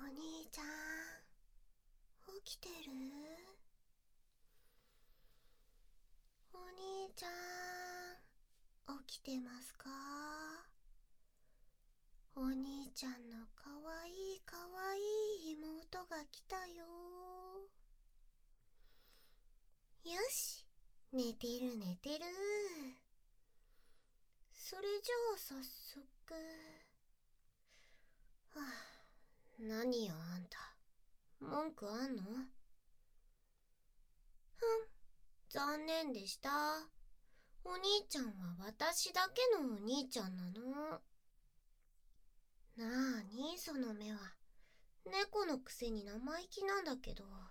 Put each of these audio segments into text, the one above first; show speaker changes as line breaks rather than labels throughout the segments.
兄ちゃん、起きてる？お兄ちゃん、起きてますか？お兄ちゃんのかわいいかわいい妹が来たよ。よし、寝てる寝てる。それじゃあ早速。はあ、何よあんた、文句あんの？残念でした。お兄ちゃんは私だけのお兄ちゃんなの。なあにその目は。猫のくせに生意気なんだけど。は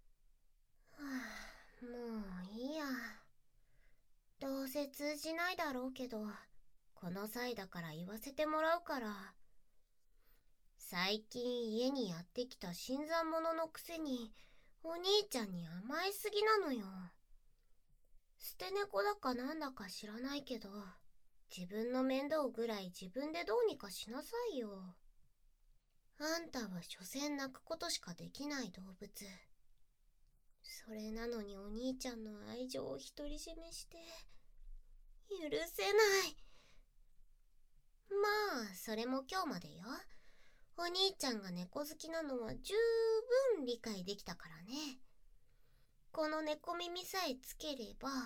あ、もういいや。どうせ通じないだろうけど、この際だから言わせてもらうから。最近家にやってきた新参者のくせにお兄ちゃんに甘えすぎなのよ。捨て猫だかなんだか知らないけど、自分の面倒ぐらい自分でどうにかしなさいよ。あんたは所詮泣くことしかできない動物。それなのにお兄ちゃんの愛情を独り占めして許せない。まあそれも今日までよ。お兄ちゃんが猫好きなのは十分理解できたからね。この猫耳さえつければ。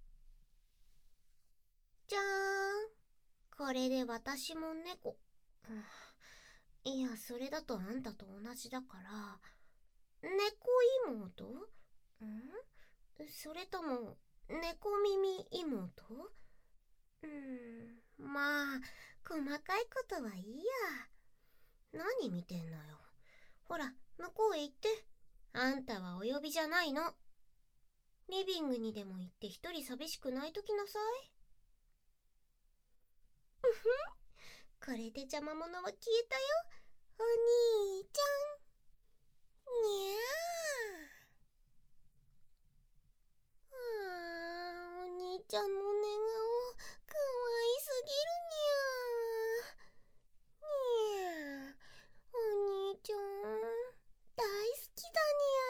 じゃーん、これで私も猫。いや、それだとあんたと同じだから、猫妹？それとも、猫耳妹？まあ、細かいことはいいや。何見てんのよ。ほら、向こうへ行って。あんたはお呼びじゃないの。リビングにでも行って一人寂しくないときなさい。これで邪魔者は消えたよ。お兄ちゃん。にゃー。お兄ちゃんの寝顔、かわいすぎるにゃー。にゃー。お兄ちゃん、大好きだ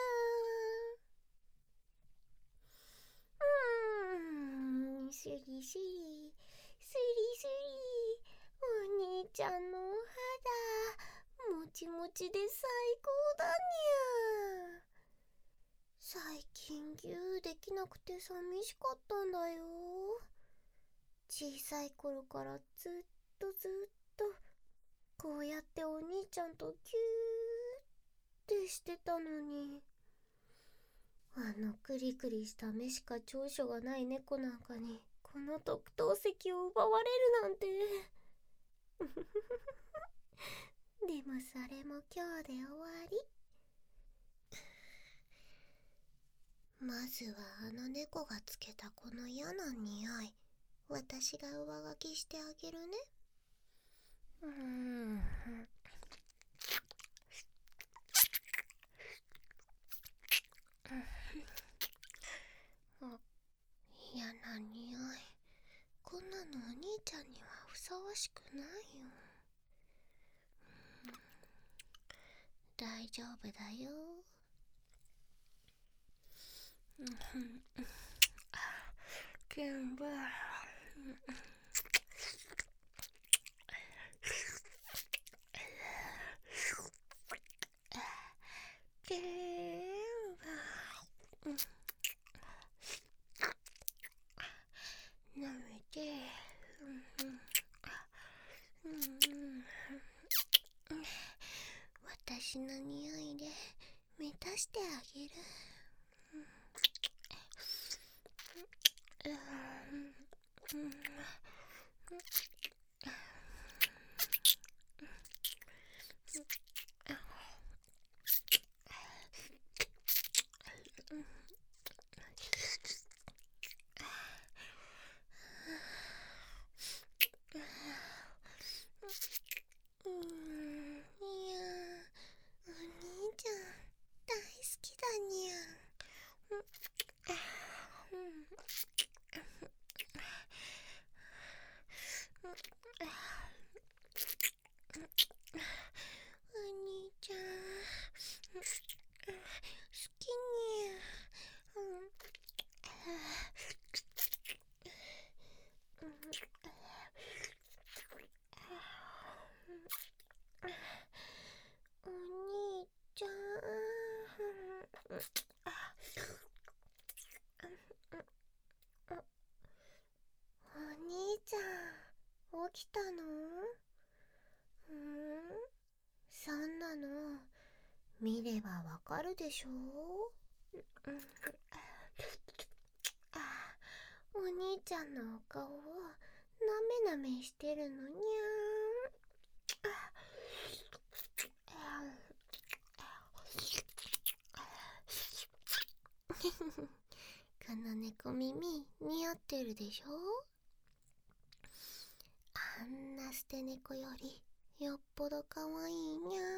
にゃー。スリスリ、スリスリ。お兄ちゃんのお肌、もちもちで最高だにゃー。最近ギューできなくて寂しかったんだよ。小さい頃からずっとこうやってお兄ちゃんとギューってしてたのに、あのクリクリした目しか長所がない猫なんかにこの特等席を奪われるなんて。でもそれも今日で終わり。まずはあの猫がつけたこの嫌な匂い、私が上書きしてあげるね。あ、嫌な匂い。こんなのお兄ちゃんにはふさわしくないよ。大丈夫だよ。全部全部舐めて、私の匂いで満たしてあげる。いや、お兄ちゃん大好きだにゃ。 お兄ちゃん、起きたの？そんなの見ればわかるでしょ。お兄ちゃんのお顔をなめなめしてるのにこの猫耳似合ってるでしょ。あんな捨て猫よりよっぽどかわいいにゃ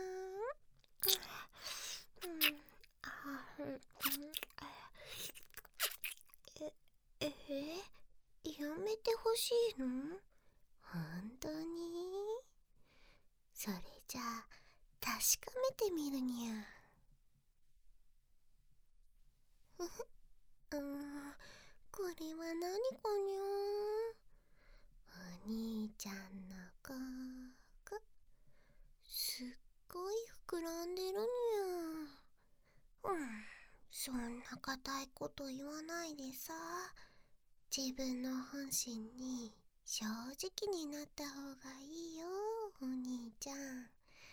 やめてほしいの？本当に？それじゃあ確かめてみるにゃ。これは何かにゃ。お兄ちゃんのここすっごい膨らんでるにゃ。そんな固いこと言わないでさ。自分の本心に正直になった方がいいよ、お兄ちゃん。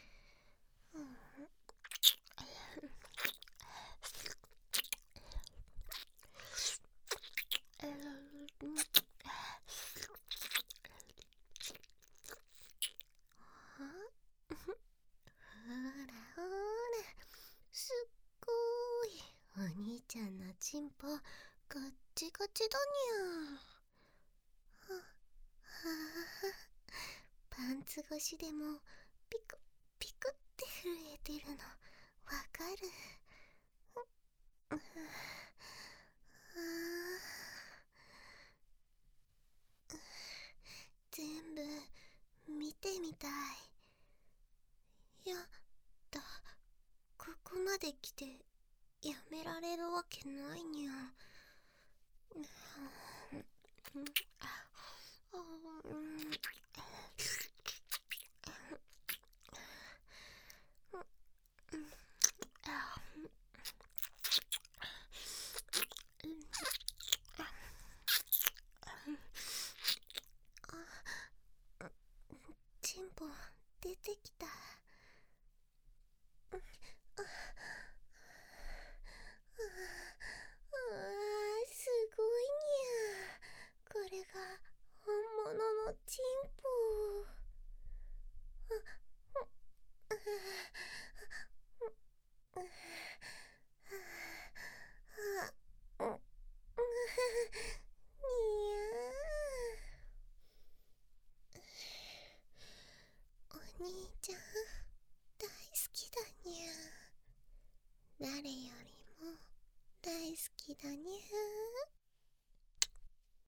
ほらほら、すっごいお兄ちゃんのチンポガッチガチだにゃ。パンツ越しでもピクピクって震えてるのわかる？全部見てみたい。やだ、ここまで来てやめられるわけないにゃ。